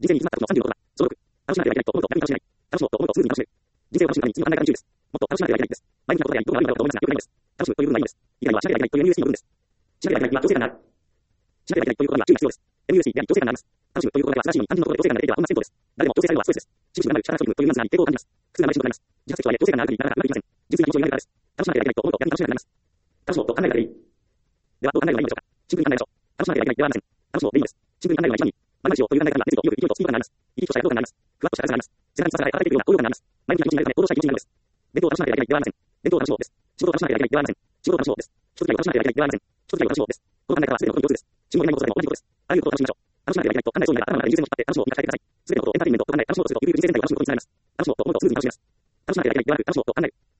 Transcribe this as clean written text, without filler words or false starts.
人生に詰まった時の30のことだ。総録。楽しまなければいけないと思うと何も楽しめない。楽しもうと思うとスムーズに楽しめる。人生を楽しむために次の案内が中です。もっと楽しまなければいけないです。前向きなことや一等が悪いんだろうと思いますが、よくないのです。楽しむという部分がいいのです。以外はしなければいけないという MUSC の部分です。しなければいけないには強制感がある。しなければいけないということには注意が必要です。MUSC であり強制感があります。楽しむということが正しいのに、単純なことで強制感が出ていては本末転倒です。誰でも強制されるのはストレスです。心身がなる社会職務というニュアンスがあり抵抗を感じます。複数の内心となります。自発的とはいえ強制感がある限りなかなかうまくいきません。純粋な気持ちを抱いたからです。楽しまなければいけないと思うと逆に楽しめなくなります。楽しもうと考えるだけでいい。では、どう考えればいいのでしょうか。シンプルに考えましょう。楽しまなければいけないではありません。楽しもうでいいのです。シンプルに考えるのが一番いい。前向きしようという考え方には、熱意と意欲、勢いとスピード感があります。生き生きとした躍動感があります。ふわっとした軽さがあります。背中にさせられているような高揚感があります。前向きな気持ちになるため行動したい気持ちになるのです。弁当を楽しまなければいけないではありません。弁当を楽しもうです。仕事を楽しまなければいけないではありません。仕事を楽しもうです。一つぐらいを楽しまなければいけないではありません。一つぐらいを楽しもうです。この考え方は全てのことに共通です。仕事以外のことでも同じことです。あらゆることを楽しみましょう。楽しまなければいけないと考えそうになら頭の中で優先を引っ張って楽しもうに変えてください。全てのことをエンターテインメントと考え楽しもうとすると、ゆくゆく人生全体を楽しむことにつながります。楽しもうと思うとスムーズに楽しめます。楽しまなければいけないではなく、楽しもうと考える。